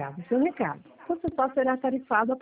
grave o seu recado. Você só será tarifado